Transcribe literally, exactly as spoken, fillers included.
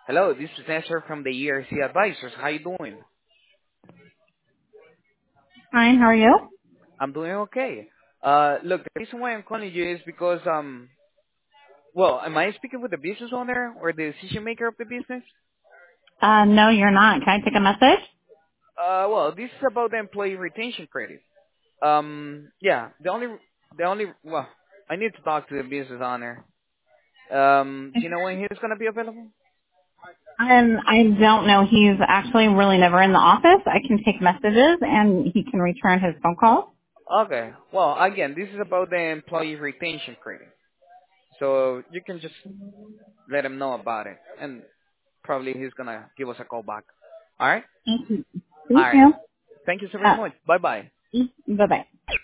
Hello, this is Nestor from the E R C Advisors. How you doing? Fine, how are you? I'm doing okay. Uh, look, the reason why I'm calling you is because, um, well, am I speaking with the business owner or the decision maker of the business? Uh, no, you're not. Can I take a message? Uh, well, this is about the employee retention credit. Um, yeah, the only, the only, well, I need to talk to the business owner. Um, do you know when he's gonna be available? Um, I don't know. He's actually really never in the office. I can take messages and he can return his phone calls. Okay. Well, again, this is about the employee retention credit. So you can just let him know about it, and probably he's gonna give us a call back. All right. Thank you. All Thank right. you. Thank you so very Uh, much. Bye bye. bye bye.